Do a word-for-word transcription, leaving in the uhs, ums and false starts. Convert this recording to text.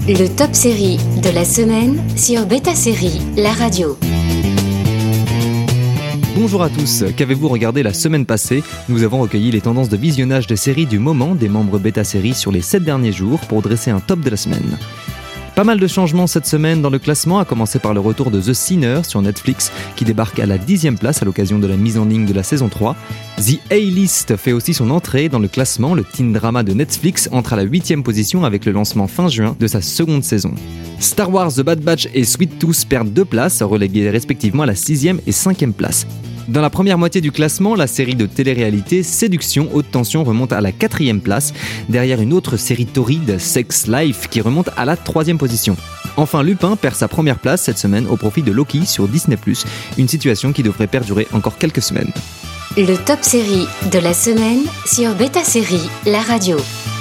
Le top série de la semaine sur Beta Série, la radio. Bonjour à tous, qu'avez-vous regardé la semaine passée ? Nous avons recueilli les tendances de visionnage des séries du moment des membres Beta Série sur les sept derniers jours pour dresser un top de la semaine. Pas mal de changements cette semaine dans le classement, à commencer par le retour de The Sinner sur Netflix, qui débarque à la dixième place à l'occasion de la mise en ligne de la saison trois. The A-List fait aussi son entrée dans le classement, le teen drama de Netflix entre à la huitième position avec le lancement fin juin de sa seconde saison. Star Wars The Bad Batch et Sweet Tooth perdent deux places, reléguées respectivement à la sixième et cinquième place. Dans la première moitié du classement, la série de télé-réalité Séduction Haute Tension remonte à la quatrième place, derrière une autre série torride, Sex Life, qui remonte à la troisième position. Enfin, Lupin perd sa première place cette semaine au profit de Loki sur Disney plus, une situation qui devrait perdurer encore quelques semaines. Le top série de la semaine sur Beta Série, la radio.